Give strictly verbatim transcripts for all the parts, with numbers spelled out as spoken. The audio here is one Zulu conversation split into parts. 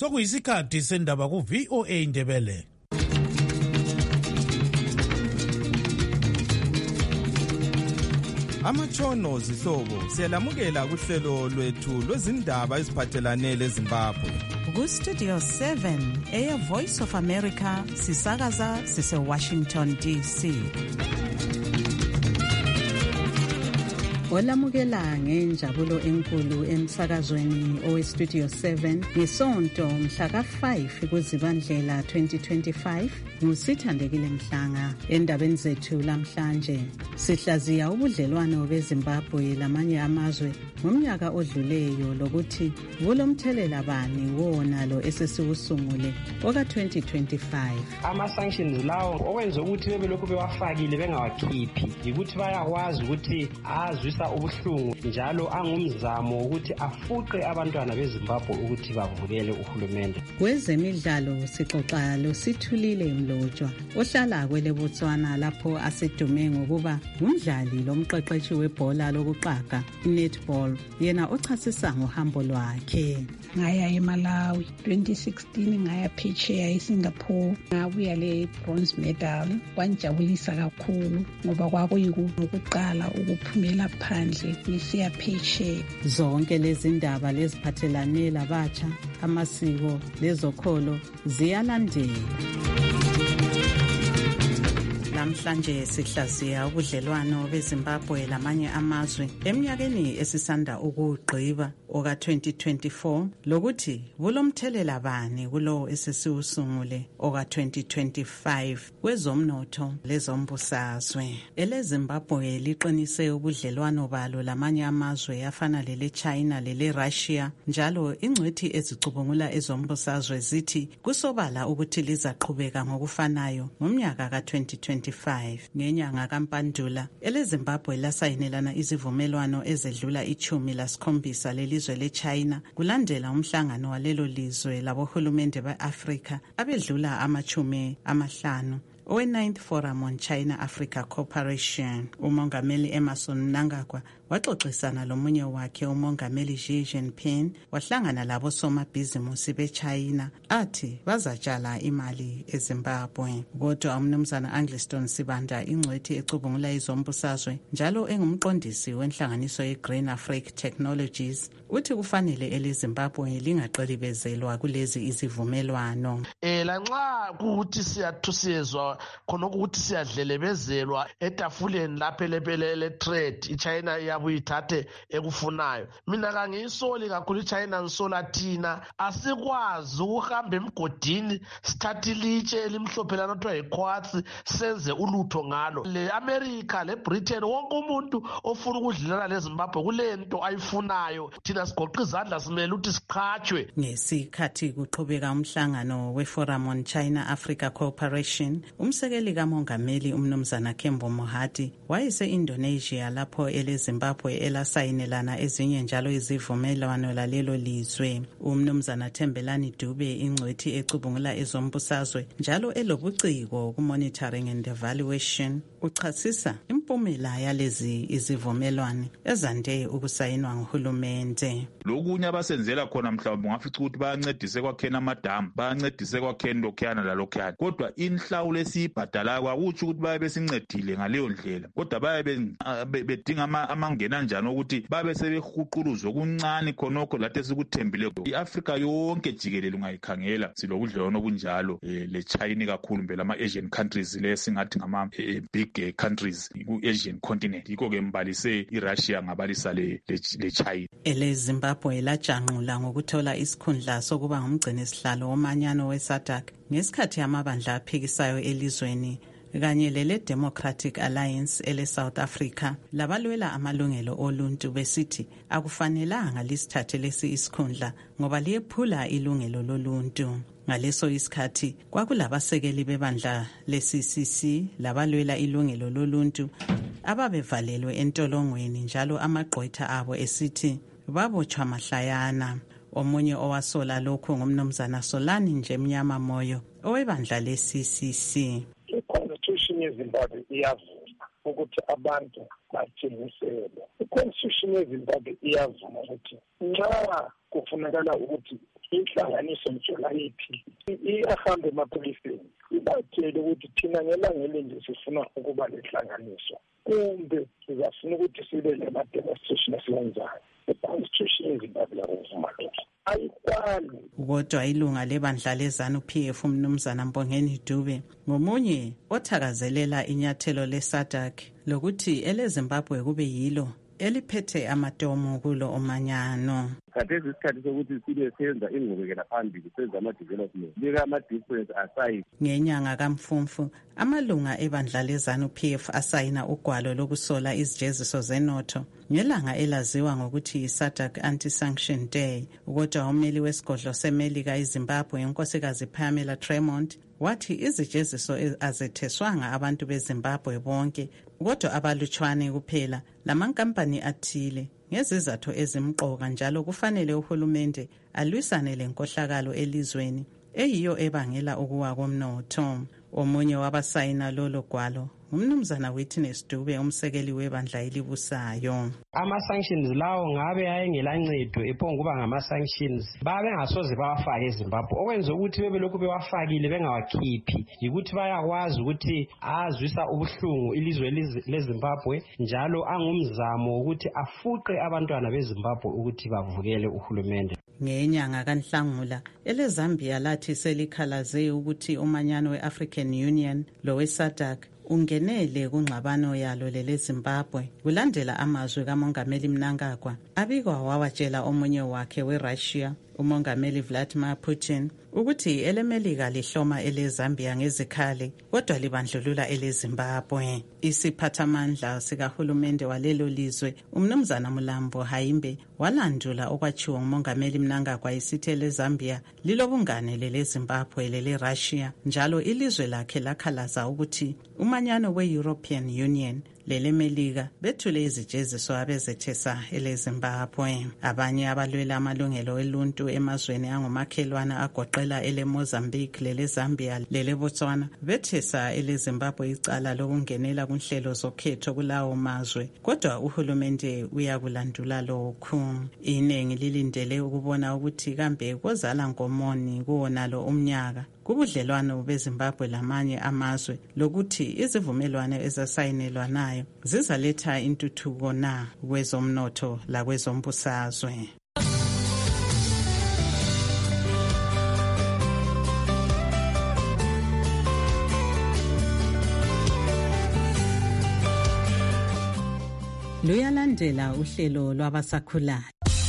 Sokuyisikhathi sendaba ku V O A Indebele. Amatshono zihlobo siyalamukela kuhlelo lwethu lwezindaba eziphathelane leZimbabwe. Ku Studio seven eya Voice of America sisakaza sise Washington D C. Olamukela ngenjabulo enkulu emsakazweni owe Studio seven ngesonto mhla ka five kuZibandlela twenty twenty-five ngusithandekile Mhlanga. Endabeni zethu lamhlanje sihlaziya ubudlelwano beZimbabwe lamanye amazwe ngomnyaka odluleyo lokuthi kulomthelela bani wona lo esesiwusungule oka twenty twenty-five. Ama sanctions lawo okwenza ukuthi bebe lokhu bewafakile bengawakhiphi ukuthi bayakwazi ukuthi azwisa ubuhlungu njalo angumzamo ukuthi afuqe abantwana beZimbabwe ukuthi bavukele uhulumende. Kwezemidlalo sixoxa lo Sithulile Mlotshwa ohlala kwele Botswana lapho asedume ngokuba ngumdlali lomqeqeshi webhola lokuqaga netball. Yena ochasisa ngohambo lwakhe. Ngaya eMalawi twenty sixteen ngaya phesheya eSingapore ngabuya le bronze medal. Kwanjabulisa kakhulu ngoba kwakuyikuqala ukuphumela phandle ngisiya phesheya. Zonke lezi ndaba leziphathelane labatsha amasiko lezokholo ziyalandela. Namhlanje sihlaziya ubudlelwano beZimbabwe lamanye amazwe eminyakeni esisanda ukugqiba oka twenty twenty-four lokuthi bulomthelela bani kulo esesiwusungule oka twenty twenty-five kwezomnotho lezombusazwe. EleZimbabwe liqinise ubudlelwano balo lamanye amazwe afana lele China lele Russia njalo ingcwethi ezicubungula ezombusazwe zithi kusobala ukuthi lizaqhubeka ngokufanayo ngomnyaka ka twenty twenty-five. Ngenyanga kaMpandula eleZimbabwe lasayinelana izivumelwano ezedlula ichumi lasikhombisa lelizwe leChina kulandela umhlangano walelo lizwe labohulumende beAfrika abedlula amachumi amahlanu owe ninth Forum on China-Africa Cooperation. Umongameli Emmerson Mnangagwa waxoxisana lomunye wakhe umongameli Xi Jinping wahlangana labo somabhizimusi beChina athi bazatshala imali eZimbabwe. Kodwa umnumzana Angliston Sibanda ingcwethi ecubungula izombusazwe njalo engumqondisi wenhlanganiso yeGreen Africa Technologies uthi kufanele eleZimbabwe lingaqelibezelwa kulezi izivumelwano. Eh lanxa ukuthi siyathusezwa khona ukuthi siyadlelebezelwa etafuleni lapha lephelele trade iChina iyabuyithathe ekufunayo. Mina kangiyisoli kakhulu iChina ngisola thina asikwazi ukuhamba emgodini sithathe ilitshe elimhlophe lana kuthiwa yiquartz senze ulutho ngalo. Le America le Britain wonke umuntu ofuna ukudlelana leZimbabwe kulento ayifunayo thina sigoqa izandla simele ukuthi siqhatshwe. Ngesikhathi kuqhubeka umhlangano weForum on China-Africa Cooperation umsekeli kamongameli umnumzana Kembo Mohati wayese Indonesia lapho eleZimbabwe elasayinelana ezinye njalo izivumelwano lalelo lizwe. Umnumzana Thembelani Dube ingcwethi ecubungula ezombusazwe njalo elobuciko ku monitoring and evaluation uchasisa impumela yalezi izivumelwano ezande ukusayinwa nguhulumende. Lokunye abasenzela khona mhlawumbe ngafica ukuthi bayancedise kwakhena amadamu bayancedise kwakhena lokhuyana lalokhuyana kodwa inhlawulo esiyibhadala kwakuthi ukuthi baye besincedile ngaleyo ndlela kodwa baye bedinga amangena njani ukuthi babe sebehuquluza okuncane khonokho lathi esikuthembile. iAfrika yonke jikelele ungayikhangela silobudlelwano obunjalo leChina kakhulu mbele ama Asian countries lesingathi ngama big countries ku-Asian continent yikho ke mbalise iRussia ngabalisa leChina. EleZimbabwe lajanqula ngokuthola isikhundla sokuba ngumgcini sihlalo womanyano weSADC ngesikhathi amabandla aphikisayo elizweni kanye lele Democratic Alliance ele South Africa labalwela amalungelo oluntu besithi akufanelanga lisithathe lesi isikhundla ngoba liyephula ilungelo loluntu. Ngaleso isikhathi kwakulabasekeli bebandla le-C C C labalwela ilungelo loluntu ababevalelwe entolongweni njalo amagqwetha abo esithi babotshwa mahlayana. Omunye owasola lokho ngumnumzana Solani nje Mnyama Moyo owebandla le-C C C. I-Constitution yeZimbabwe iyavuma ukuthi abantu bathengiselwe. I-Constitution yeZimbabwe iyavuma ukuthi nxa kufunakala ukuthi inhlanganiso mjolayiphi iyahambe emapoliseni ibatshele ukuthi thina ngelangeni nje sifuna ukuba lenhlanganiso kumbe sizafuna ukuthi sibe lama-demonstration esiwenzayo. I-constitution yeZimbabwe yakuvuma lokho ayikwani. Kodwa ilunga lebandla lezanu P F umnumzana Mbongeni Dube ngomunye othakazelela inyathelo leSADC lokuthi eleZimbabwe kube yilo eliphethe amatomo kulo omanyano. Khathesi isikhathi sokuthi sibe senza ingqubekela phambili senza ama-development bika ama-difference aside. Ngenyanga kaMfumfu amalunga ebandla lezanu P F asayina ugwalo lokusola izijeziso zenotho ngelanga elaziwa ngokuthi SADC Anti-Sanction Day. Kodwa umeli wesigodlo seMelika eZimbabwe unkosikazi Pamela Tremont wathi izijeziso azetheswanga abantu beZimbabwe bonke kodwa abalutshwane kuphela lamankampani athile ngezizathu ezimqoka, njalo kufanele uhulumende alwisane lenkohlakalo elizweni eyiyo ebangela ukuwa komnotho. Omunye wabasayina lolo gwalo umnumzana Witness Dube umsekeli webandla elibusayo. Ama-sanctions lawo ngabe ayengelancedo ephonga kuba ngama-sanctions babe ngasoze bawafake eZimbabwe okwenza ukuthi bebe lokhu bewafakile bengawakhiphi yikuthi bayakwazi ukuthi azwisa ubuhlungu ilizwe leZimbabwe njalo angumzamo ukuthi afuqe abantwana beZimbabwe ukuthi bavukele uhulumende. Ngenyanga kaNhlangula eleZambia lathi selikhalaze ukuthi umanyano we-African Union lowe-SADC ungenele kungxabano yalo leleZimbabwe kulandela amazwi kaMongameli Mnangagwa abikwa wawatshela omunye wakhe weRussia uMongameli Vladimir Putin ukuthi elemelika lihloma eleZambia ngezikhali kodwa libandlulula eleZimbabwe. Isiphathamandla sikahulumende walelo lizwe umnumzana Mulambo Haimbe walandula okwachiwa uMongameli Mnangagwa isithi eleZambia lilobungane leleZimbabwe leleRussia njalo ilizwe lakhe lakhalaza ukuthi umanyano we-European Union lelemelika bethule izijeziso abezethesa eleZimbabwe. Abanye abalwela amalungelo oluntu emazweni angumakhelwana agoqela eleMozambique leleZambia leleBotswana bethesa eleZimbabwe icala lokungenela kunhlelo zokhetho kulawo mazwe kodwa uhulumende uyakulandula lokhu. Iningi lilindele ukubona ukuthi kambe kozala ngomoni kuwonalo umnyaka kubudlelwano beZimbabwe lamanye amazwe lokuthi izivumelwano ezasayinelwa nayo zizaletha intuthuko na kwezomnotho la kwezombusazwe. Luyalandela uhlelo lwabasakhulayo.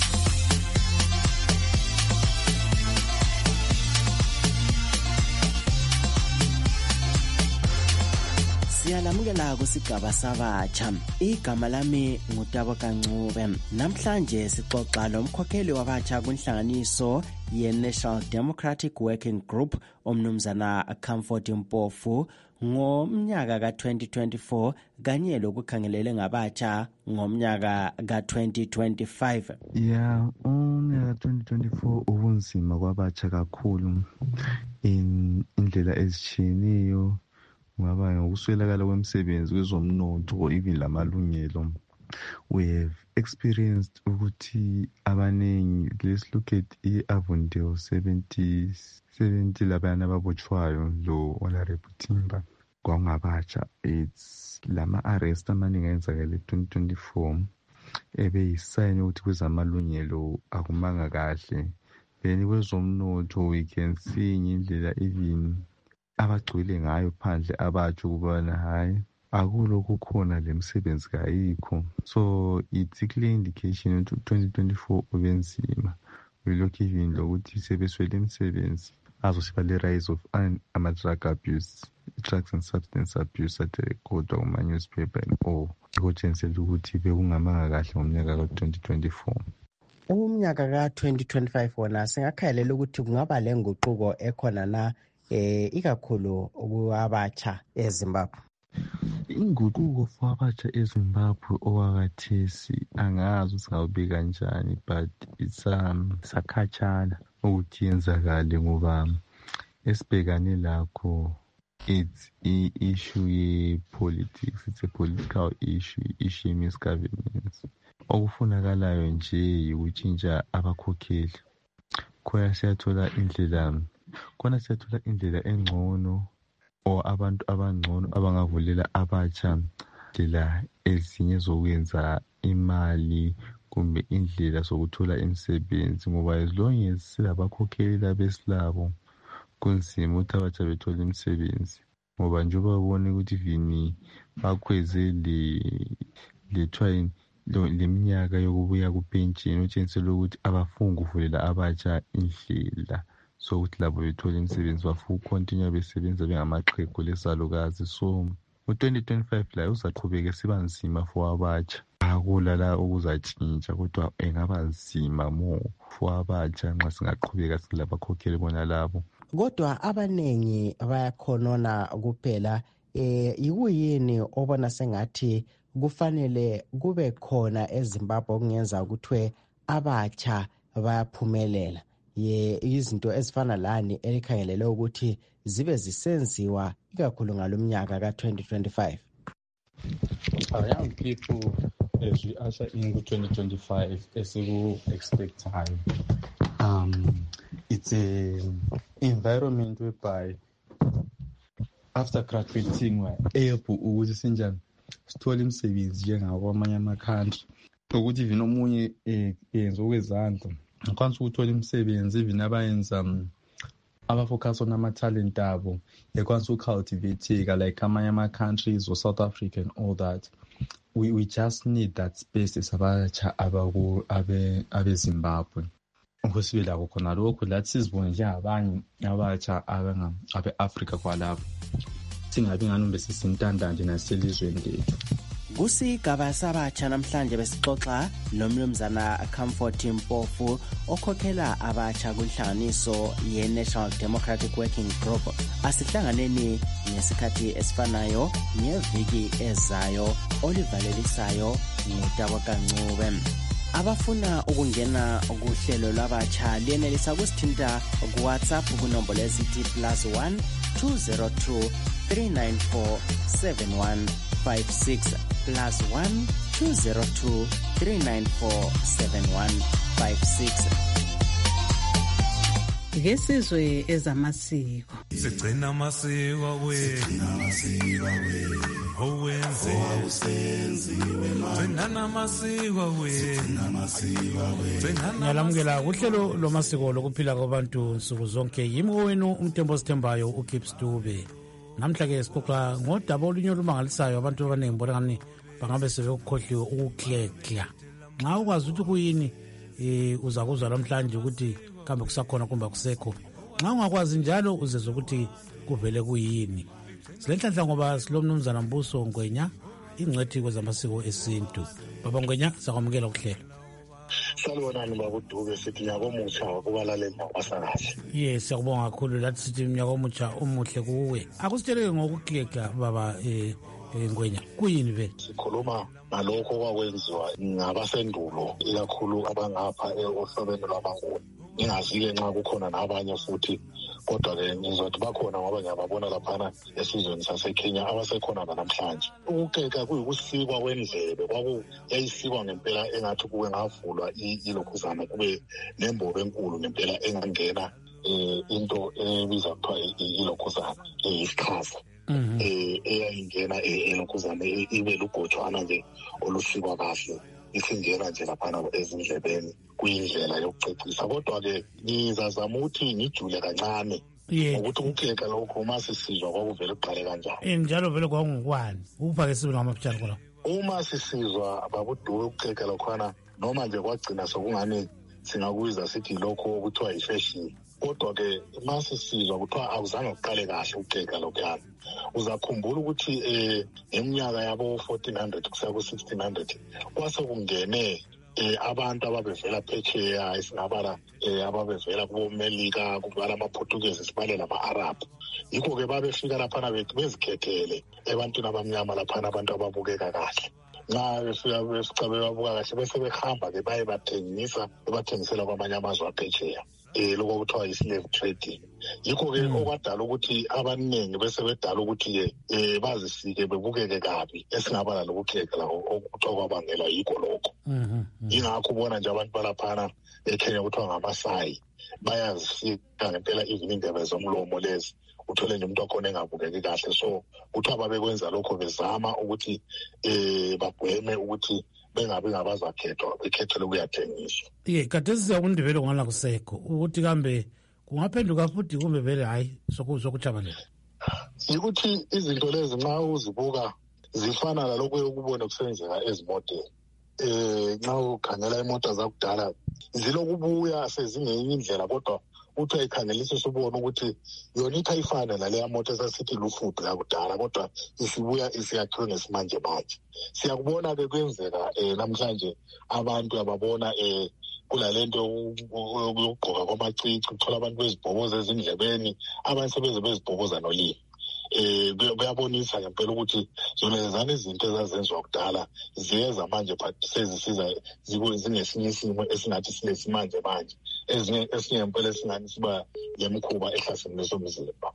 Siyalamukela kusigaba sabatsha. Igama lami ngutabo Kancube. Namhlanje sixoxa lomkhokheli wabatsha kunhlanganiso ye-National Democratic Working Group omnumzana Comfort Mpofu ngomnyaka ka twenty twenty-four kanye lokukhangelele ngabatsha ngomnyaka ka twenty twenty-five. Yeah, umnyaka twenty twenty-four ubunzima kwabatsha kakhulu in indlela ezitshiyeneyo. Ngaba ngokuswelakala kwemisebenzi kwezomnotho even lamalungelo. We have experienced ukuthi abanengi, let's look at i-Avondale seventy seventy labana ababotshwayo lo wala Reputimba kwangabatsha. It's lama arrest amaningi ayenzakele twenty twenty-four ebe yisayini ukuthi kwezamalungelo akumanga kahle. Then kwezomnotho we can see indlela even abagcwele ngayo phandle abatsho ukubana hayi akulokhu khona lemsebenzi kayikho. So it's a clear indication ukuthi twenty twenty-four ubenzima. We look even lokuthi sebeswele imisebenzi azosiba le rise of ama-drug abuse, drugs and substance abuse at record kuma-newspaper and all. Kutshengisela ukuthi bekungamanga kahle ngomnyaka ka twenty twenty-four. Umnyaka ka twenty twenty-five wona singakhayelela ukuthi kungaba lenguquko ekhona na eh ikakhulu kwabatsha eZimbabwe. Inguquko for abatsha eZimbabwe owakathesi angazi usawube kanjani, but it's um sakhatshana ukuthi yenzakale ngoba esibhekane lakho it's i issue ye politics, it's a political issue, issue misgovernance. Okufunakalayo nje ukutshintsha abakhokheli khona siyathola indlela khona siyathola indlela engcono or abantu abangcono abangavulela abatsha indlela ezinye zokwenza imali kumbe indlela zokuthola imisebenzi, ngoba as long as silabakhokheli abesilabo kunzima ukuthi abatsha bethola imisebenzi, ngoba njengoba babone ukuthi vini bakhweze le lethwayini leminyaka yokubuya kupentshini utshengisela ukuthi abafuni ukuvulela abatsha indlela sokuthi labo bethola imisebenzi, bafuna ukontinua besebenza bengamaxhegu lesalukazi. So u-twenty twenty-five layo uzaqhubeka siba nzima for abatsha, akula la okuzatshintsha kodwa engaba nzima more for abatsha nxa singaqhubeka silabakhokheli bona labo. Kodwa abanengi bayakhonona kuphela. Eh yikuyini obona sengathi kufanele kube khona eZimbabwe okungenza ukuthi abatsha bayaphumelela ye izinto ezifana lani elikhangelele ukuthi zibe zisenziwa ikakhulu ngalomnyaka ka twenty twenty-five? Our young people, as we usher in twenty twenty-five, esiku-expect high. Um, it's an environment whereby after graduating we're able ukuthi sinjani sithole imisebenzi njengakwamanye ama-country, ukuthi even omunye yenza okwezandla ngikwanisa ukuthola imisebenzi, even abayenza abafocus on ama-talent abo ekwanisa ucultivateka like amanye ama-countries or South Africa and all that. We, we just need that space esabatsha abe-Zimbabwe ukuthi sibe lakho khona lokho lathi sizibone njengabanye abatsha abe-Afrika kwalapho, singabi ngani besisintanda nje naselizweni lethu. Kusigaba sabatsha namhlanje besixoxa nomnumzana Comfort Mpofu okhokhela abatsha kunhlanganiso ye-National Democratic Working Group. Asihlanganeni ngesikhathi esifanayo ngeviki ezayo olivalelisayo nguTabakancube. Abafuna ukungena kuhlelo lwabatsha liyenelisa kusithinta ku-WhatsApp kunombolo esithi plus one two zero two three nine four seven one five six plus one two zero two three nine four seven one five six. Ngesizwe ezamasiko sigcina amasiko wethu owenze usenziwe gcina namasiko wethu ngiyalamukela kuhlelo lomasiko lokuphila kwabantu nsuku zonke. Yimi wenu umthembu osithembayo uKips Dube. Namhla ke sixoxa ngodaba olunye olumangalisayo. Abantu abaningi bona ngani bangabe sebekukhohliwe ukuklekla. Nxa ukwazi ukuthi kuyini eh uza kuzwa namhlanje ukuthi kambe kusakhona kumbe kusekho. Nxa ungakwazi njalo uzezwe ukuthi kuvele kuyini. Silenhlanhla ngoba silomnumzana Mbuso Ngwenya, ingcwethi kwezamasiko esintu. Baba Ngwenya, sakwamukela ukuhlela. Salibonani bakuDube, sithi nyaka omutsha kubalaleli nakwasakahle. Yes, siyabonga kakhulu lathi sithi nyaka omutsha omuhle kuwe. Akusitshele ngokukleka baba eh Ngwenya, kuyini vele? Sikhuluma ngalokho kwakwenziwa ngabasendulo ikakhulu abangapha ohlobeni lwabanguni. Ngingazi-ke nxa kukhona nabanye futhi, kodwa-ke ngizothi bakhona ngoba ngiyababona laphana esizweni saseKenya abasekhona namhlanje. Ukukeka kuyikusikwa kwendlebe, kwakuyayisikwa ngempela engathi kuke ngavulwa ilokhuzana kube nembobo enkulu ngempela engangena um into ebizwa kuthiwa ilokhuzana isikhaza. eh eyayingena elokhuzana ibe lugotshwana nje olusikwa kahle isingena nje laphana ezindlebeni kuyindlela yokucecisa. Kodwa-ke ngizazama ukuthi ngijule kancane ukuthi ukukeka lokho uma sisizwa kwakuvele kuqale kanjani njalo vele kwakungokwani ukupha-ke sibe ngamapitshana khona. Uma sisizwa bakuDube ukukeka lokhwana noma nje kwagcina sokungani singakubiza sithi lokho okuthiwa yi-fashion. Kodwa-ke uma sisizwa kuthiwa akuzange kuqale kahle ukukeka lokhuyana. Uzakhumbula ukuthi um eminyaka yabo-fourteen hundred kusiya ku-sixteen hundred kwasekungene um abantu ababevela phetsheya esingabala um ababevela kubomelika kubala amaPortuguese sibale nama-Arabhu. Yikho-ke babefika laphana bethu bezikhethele ebantwini abamnyama laphana abantu ababukeka kahle. Nxa befika befica bebabuka kahle bese behamba-ke baye bathengisa bebathengisela kwamanye amazwe aphetsheya. eh lokho kuthiwa yi-slave trading. Yikho-ke okwadala ukuthi abaningi bese bedala ukuthi-ke um bazisike bebukeke kabi esingaba nalokukheka la okuthiwa kwabangelwa yikho lokho. Yingakho ubona nje abantu balaphana eKenya kuthiwa ngamasayi bayazisika ngempela even indebe zomlomo lezi uthole nje umuntu wakhona engabukeki kahle. So kuthiwa babekwenza lokho bezama ukuthi um bagweme ukuthi bengabi ngabazakhethwa bekhethele ukuyathengiswa. Ye kade sizakundibele ngala kusekho ukuthi kambe kungaphenduka futhi kumbe vele hayi sokujabulela. Yikuthi izinto lezi nxa uzibuka zifana lalokho ukubona kusenzeka ezimoteni. Eh nxa ukhangela imoto zakudala zilokubuya sezingenye indlela kodwa uthi ayikhangelise subona ukuthi yona ithi ayifana naleya moto esasithi lufudu yakudala kodwa isibuya isiyakhiwe ngesimanje manje. Siyakubona-ke kwenzeka um namhlanje abantu ababona um kulalento yokugqoka kwamacici kuthola abantu bezibhoboza ezindlebeni abanye sebeze bezibhoboza nolimi. Eh kuyabonisa ngempela ukuthi zona lezana izinto ezazenziwa kudala ziyeza manje but sezisiza zinesinye isimo esingathi sinesimanje manje ezinye esinye ngempela esingani siba lemkhuba ehlasini somzimba.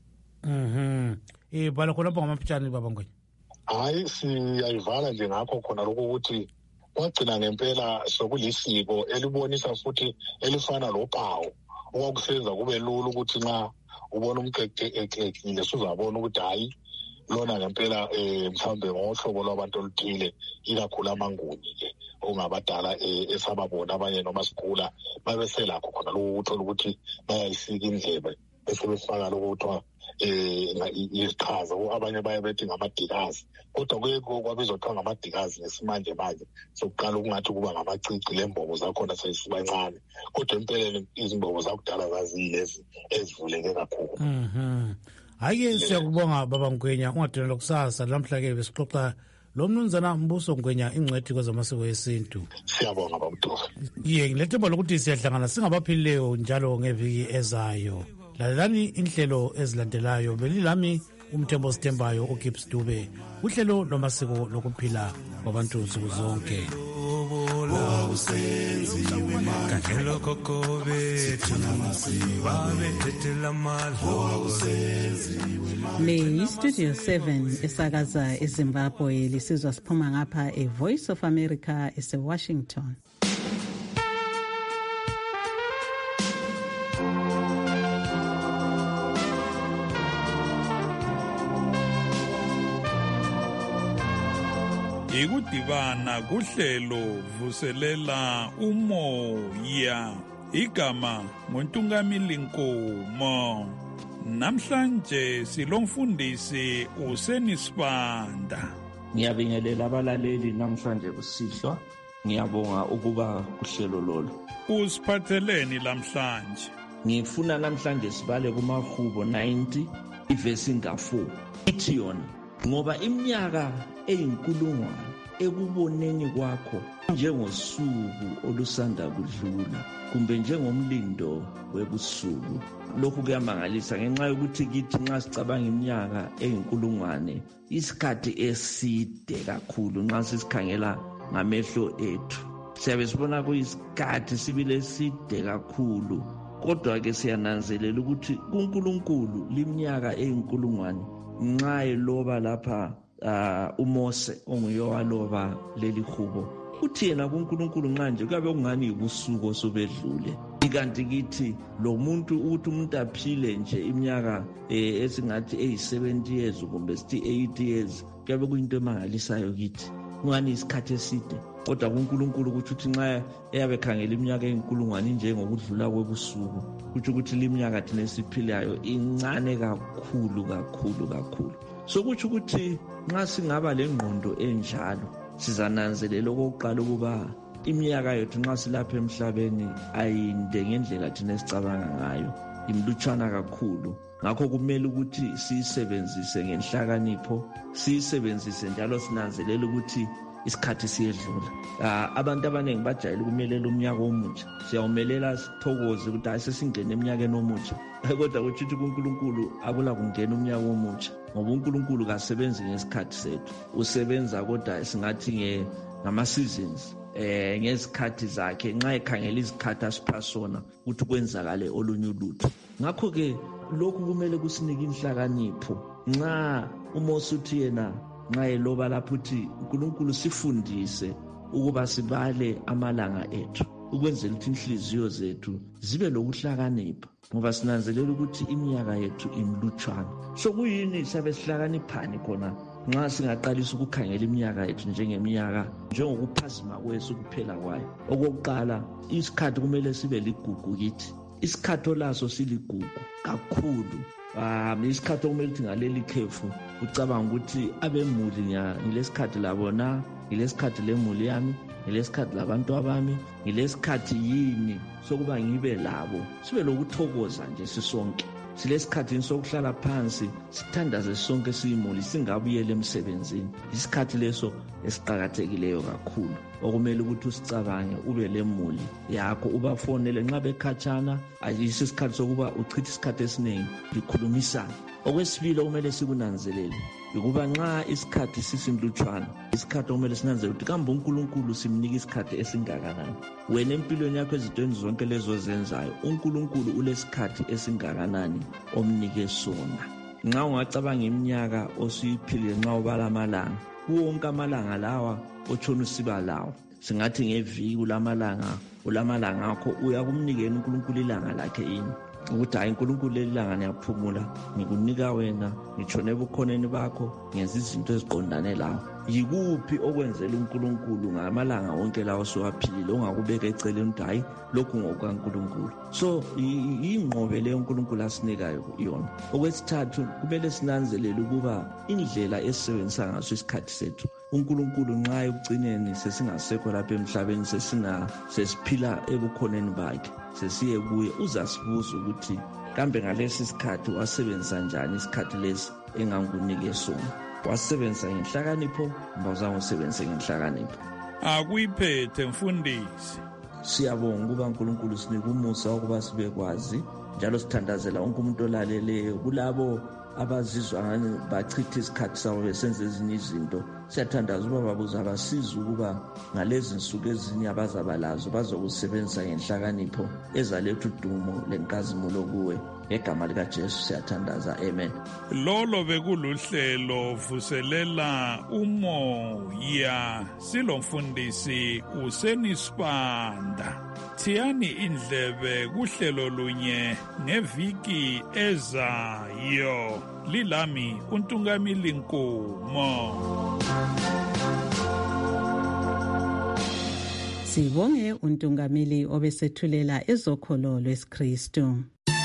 Mhm. Eh bala khona ngamaphitshana baba Ngwenya. Hayi siyayivala nje ngakho khona lokho ukuthi kwagcina ngempela sokulisiko elibonisa futhi elifana lophawu okwakusenza kube lula ukuthi nxa ubona umqeqekile suzabona ukuthi hayi lona ngempela um mhlawumbe ngohlobo lwabantu oluthile ikakhulu amanguni-ke ongabadala esababona abanye noma sikhula babeselakho khona lokho uthola ukuthi bayayisika indlebe bese befaka lokho kuthiwa um izichaza abanye baye bethi ngamadikazi kodwa kuye kwabizwa kuthiwa ngamadikazi ngesimanje manje sokuqala ukungathi kuba ngamacici lembobo zakhona sesibancane kodwa empeleni izimbobo zakudala zaziyilezi ezivuleke kakhulu. Mhm. Hayi siyakubonga baba Ngwenya ungadinela kusasa namhla-ke besixoxa lo mnumzana Mbuso Ngwenya ingcwethi kwezamasiko esintu. Siyabonga babudova. Ye ngilethemba lokuthi siyahlangana singabaphilileyo njalo ngeviki ezayo. Lalelani inhlelo ezilandelayo belilami umthembo sithembayo uGibbs Dube uhlelo lomasiko lokuphila kwabantu nsuku zonke. Le iStudio seven esakaza eZimbabwe lisizwa siphuma ngapha eVoice of America eseWashington. Ikudibana kuhlelo vuselela umoya igama ngoNtungamili Nkomo. Namhlanje silomfundisi uSenisibanda. Ngiyabingelela abalaleli namhlanje kusihlwa. Ngiyabonga ukuba kuhlelo lolo. Usiphatheleni namhlanje? Ngifuna namhlanje sibale kumahubo ninety ivesi nga-four. Ithi yona ngoba iminyaka eyinkulungwane ekuboneni kwakho njengosuku olusanda kudlula kumbe njengomlindo webusuku. Lokhu kuyamangalisa ngenxa yokuthi kithi nxa sicabanga iminyaka eyinkulungwane isikhathi eside kakhulu nxa sisikhangela ngamehlo ethu siyabe sibona kuyisikhathi sibile eside kakhulu. Kodwa-ke siyananzelela ukuthi kuNkulunkulu liminyaka eyinkulungwane nxa eloba lapha uh, uMose onguye waloba leli hubo uthi yena kuNkulunkulu nxa nje kuyabe kungani ubusuku osobedlule. Ikanti kithi lo muntu ukuthi umuntu aphile nje iminyaka eh, esingathi eyi-seventy years kumbe sithi eighty years kuyabe kuyinto emangalisayo kithi kungani isikhathi eside. Kodwa kuNkulunkulu ukuthi uthi nxa eyabe khangela iminyaka eyinkulungwane njengokudlula kwebusuku kuthi ukuthi liminyaka thina esiphilayo incane kakhulu kakhulu kakhulu. So kuthi ukuthi nxa singaba lengqondo enjalo sizananzelela okokuqala ukuba iminyaka yethu nxa silapha emhlabeni ayinde ngendlela thina esicabanga ngayo, imlutshwana kakhulu. Ngakho kumele ukuthi siyisebenzise ngenhlakanipho, siyisebenzise njalo sinanzelela ukuthi isikhathi siyedlula. Uh, abantu abaningi bajayele ukumelela umnyaka omutsha. Siyawumelela sithokoze ukuthi ayisesingene eminyakeni omutsha. Kodwa kuthi kuNkulunkulu akula kungena umnyaka omutsha ngoba uNkulunkulu kasebenzi ngesikhathi sethu. Usebenza kodwa singathi nge ngama seasons. eh ngezikhathi zakhe nxa ekhangela izikhathi asipha sona ukuthi kwenzakale olunye ulutho. Ngakho-ke lokhu kumele kusinike inhlakanipho nxa uMose uthi yena nxa eloba lapho uthi uNkulunkulu sifundise ukuba sibale amalanga ethu ukwenzela ukuthi inhliziyo zethu zibe lokuhlakanipha ngoba sinanzelela ukuthi iminyaka yethu imlutshwana. So kuyini sabe sihlakaniphani khona nxa singaqalisa ukukhangela iminyaka yethu njengeminyaka njengokuphazima kwesu kuphela kwayo. Okokuqala, isikhathi kumele sibe ligugu kithi. Isikhathi olaso siligugu kakhulu. Um isikhathi okumele ukuthi ngaleli khefu ucabanga ukuthi abemuli ngilesikhathi labona, ngilesikhathi lemuli yami, ngilesikhathi labantu abami, ngilesikhathi yini sokuba ngibe labo. Sibe lokuthokoza nje sisonke. Silesikhathi sokuhlala phansi sithandaze sonke siyimuli singabuyele emsebenzini. Isikhathi leso esiqhakathekileyo kakhulu okumele ukuthi usicabange ube lemuli yakho ubafonele nxa bekhatshana. Ayisi isikhathi sokuba uchithe isikhathi esiningi likhulumisana. Okwesibili okumele sikunanzelele ukuba nxa isikhathi sisinlutshwana, isikhathi okumele sinanzelele ukuthi kambe uNkulunkulu simnika isikhathi esingakanani. Wena empilweni yakho ezintweni zonke lezo zenzayo uNkulunkulu ulesikhathi esingakanani omnike sona. Nxa ungacabanga iminyaka osiyiphile nxa ubala amalanga, wonke amalanga lawa otshona usiba lawo, singathi ngeviki ulamalanga ulamalanga akho uyakumnikela uNkulunkulu ilanga lakhe ini ukuthi hayi uNkulunkulu lelilanga niyaphumula ngikunika wena ngitshone ebukhoneni bakho ngenza izinto eziqondane lawo. Yikuphi okwenzela uNkulunkulu ngamalanga wonke lawo sowaphilile ongakubeka eceleni ukuthi hayi lokhu ngokukaNkulunkulu. So ingqobe leyo uNkulunkulu asinikayo yona. Okwesithathu kumele sinanzelele ukuba indlela esisebenzisa ngaso isikhathi sethu uNkulunkulu nxa ekugcineni sesingasekho lapha emhlabeni sesina sesiphila ebukhoneni bakhe sesiye kuye uzasibuza ukuthi kambe ngalesi sikhathi wasebenzisa njani isikhathi lesi engangunike sona. Wasebenzisa ngenhlakanipho mba uzange usebenzise ngenhlakanipho. Akuyiphethe mfundisi. Siyabonga ukuba uNkulunkulu sinika umusa ukuba sibekwazi njalo sithandazela wonke umuntu olaleleyo kulabo abazizwa ngani bachitha isikhathi sabo besenza ezinye izinto. Siyathandaza uba babuza abasiza ukuba ngalezi nsuku ezinye abazabalazo bazokusebenzisa ngenhlakanipho ezaletha udumo lenkazimulo kuwe. Ngegama likaJesu siyathandaza, amen. Lolo bekuluhlelo vuselela umoya silomfundisi uSenisibanda. Thiyani indlebe kuhlelo lunye ngeviki ezayo. Lilami uNtungamili Nkomo. Sibonge uNtungamili obesethulela ezokholo lwesikristu.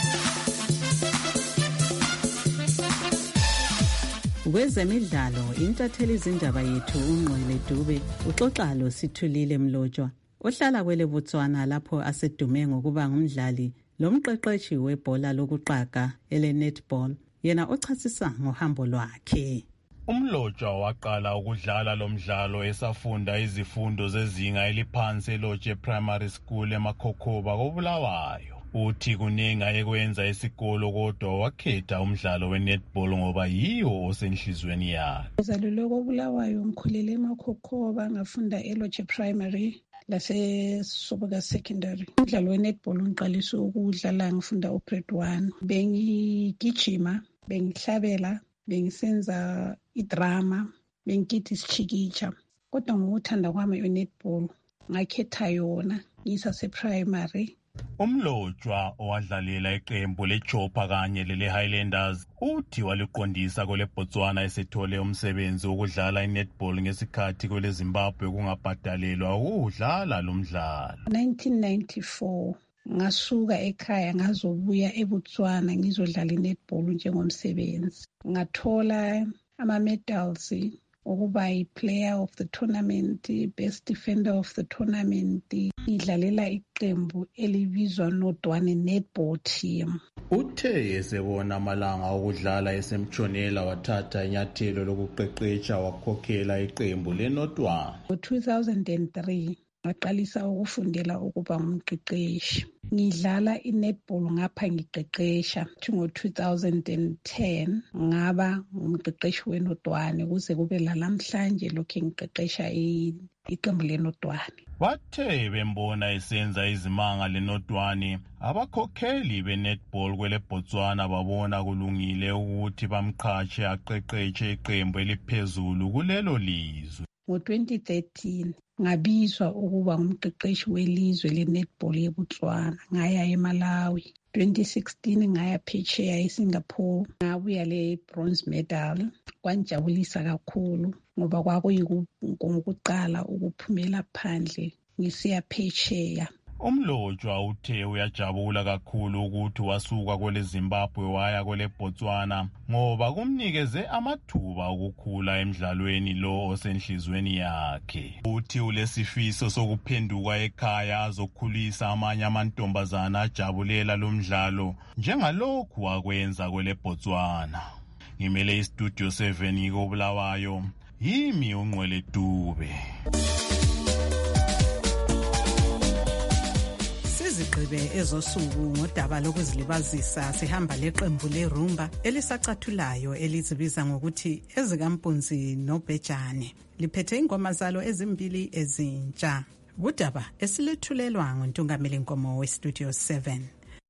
Kwezemidlalo intatheli izindaba yethu uNgqwele Dube uxoxa lo Sithulile Mlotshwa ohlala kwele Botswana lapho asedume ngokuba ngumdlali lomqeqeshi webhola lokuqaga ele netball, yena ochasisa ngohambo lwakhe. Umlotshwa waqala ukudlala lo mdlalo esafunda izifundo zezinga eliphansi eLotshe Primary School eMakhokhoba koBulawayo. Uthi kuningi ayekwenza esikolo kodwa wakhetha umdlalo we-netball ngoba yiwo osenhlizweni yakhe. Ngizalelwe koBulawayo, ngikhulele eMakhokhoba, ngafunda eLotshe Primary laseSoboka Secondary. Umdlalo we-netball ngiqalise ukuwudlala ngifunda ugrade one. Bengigijima, bengihlabela, bengisenza idrama, bengigida isichikitsha. Kodwa ngokuthanda kwami i-netball ngakhetha yona ngisase-primary. Umlotshwa owadlalela iqembu leJopa kanye lele Highlanders uthi waliqondisa kwele Botswana esethole umsebenzi wokudlala i-netball ngesikhathi kwele Zimbabwe kungabhadalelwa ukudlala lo mdlalo. nineteen ninety-four ngasuka ekhaya ngazobuya eBotswana ngizodlala i-netball njengomsebenzi. Ngathola ama-medals ukuba yi-player of the tournament, best defender of the tournament. Ngidlalela iqembu elibizwa Nodwane netball team. Uthe esebona amalanga okudlala esemtshonela wathatha inyathelo lokuqeqesha wakhokhela iqembu leNodwane. Ngo-two thousand three ngaqalisa ukufundela ukuba ngumqeqeshi. Ngidlala i-netball ngapha ngiqeqesha. Ngo-two thousand ten ngaba ngumqeqeshi weNodwane kuze kube lalamhlanje lokho ngiqeqesha iqembu lenodwane. Bathe bembona esenza izimanga lenodwane, abakhokheli be-netball kwele Botswana babona kulungile ukuthi bamqhatshe aqeqetshe iqembu eliphezulu kulelo lizwe. Ngo-twenty thirteen ngabizwa ukuba ngumqeqeshi welizwe le-netball yeBotswana, ngaya eMalawi. twenty sixteen ngaya phesheya eSingapore, ngabuya le-bronze medal. Kwanjabulisa kakhulu ngoba kwakuyikungokuqala ukuphumela phandle ngisiya phesheya. Umlotshwa uthe uyajabula kakhulu ukuthi wasuka kwele Zimbabwe waya kwele Botswana ngoba kumnikeze amathuba okukhula emidlalweni lo osenhlizweni yakhe. Uthi ulesifiso sokuphenduka ekhaya azokhulisa amanye amantombazana ajabulela lo mdlalo njengalokhu akwenza kwele Botswana. Ngimele istudio seven ngikobulawayo, yimi uNgqwele Dube. Sizigqibe ezosuku ngodaba lokuzilibazisa, sihamba leqembu lerumba elisacathulayo elizibiza ngokuthi ezikampunzi noBhejane. Liphethe ingoma zalo ezimbili ezintsha. Udaba esilethulelwa nguNtungameli Nkomo westudio seven.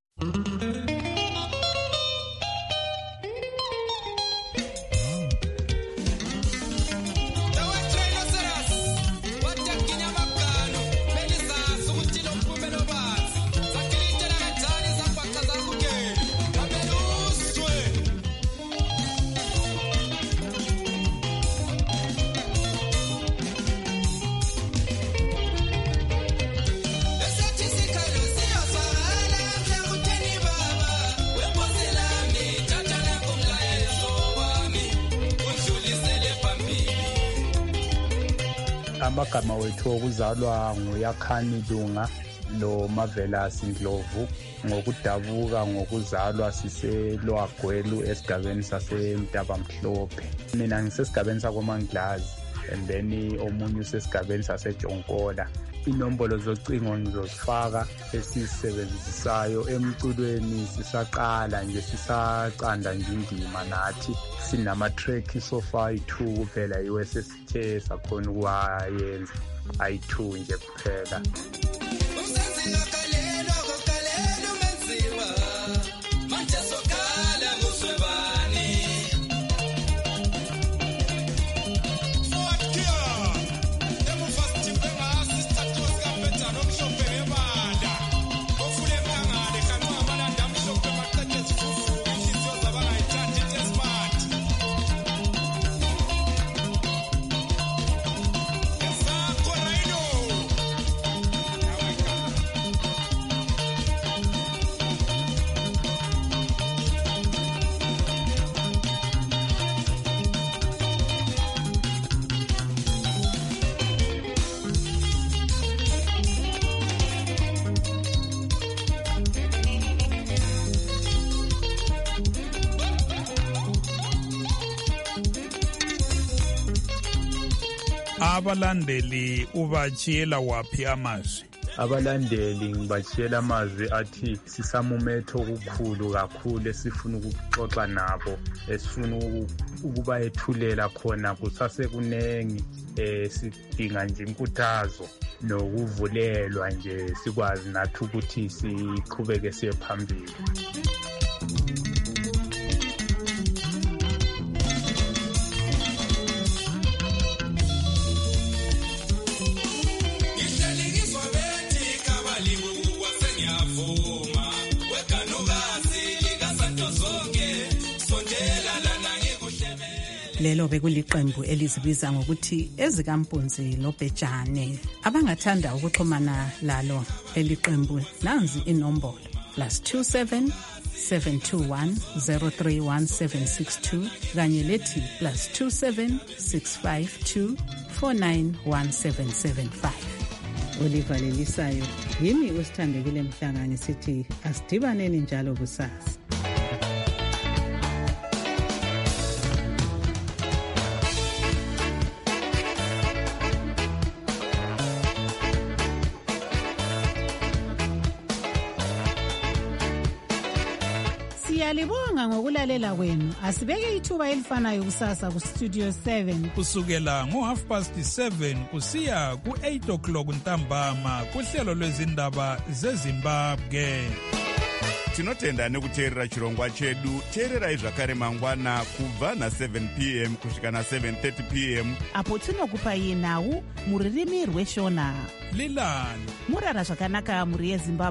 Amagama wethu okuzalwa nguYakhani Lunga lo Marvelous Ndlovu, ngokudabuka ngokuzalwa siselwagwelu esigabeni saseMtabamhlophe. Mina ngisesigabeni sakoManglazi and then omunye usesigabeni saseJonkola. Inombolo zocingo ngizozifaka esisebenzisayo emculweni sisaqala nje, sisaqanda nje indima nathi sinama track so far two kuphela iwe sesithe sakhona ukwayenza ayi two nje kuphela. Abalandeli ubachiyela waphi amazwi? Abalandeli ngibachiyela amazwi athi sisamumetho okukhulu kakhulu esifuna ukuxoxa nabo, esifuna ukuba ethulela khona kusase kunengi, eh sidinga nje inkuthazo nokuvulelwa nje sikwazi nathi ukuthi siqhubeke siye phambili. Lelo bekuliqembu elizibiza ngokuthi ezikampunzi noBhejane. Abangathanda ukuxhumana lalo eliqembu, nanzi inombolo plus two seven seven two one zero three one seven six two kanye lethi plus two seven six five two four nine one seven seven five. Oliver Lelisayo, yimi usithandekile Mhlanga, sithi asidibaneni njalo kusasa. Siyalibonga ngokulalela kwenu. Asibeke ithuba elifanayo kusasa ku Studio seven. Kusukela ngo half past seven kusiya ku eight o'clock ntambama kuhlelo lwezindaba zeZimbabwe. Tinotenda nekuteerera chirongwa chedu. Teererai zvakare mangwana kubva na seven p m kusvika na seven thirty p m apo tinokupai nhau muririmi rweshona. Lilani murara zvakanaka muri yeZimbabwe.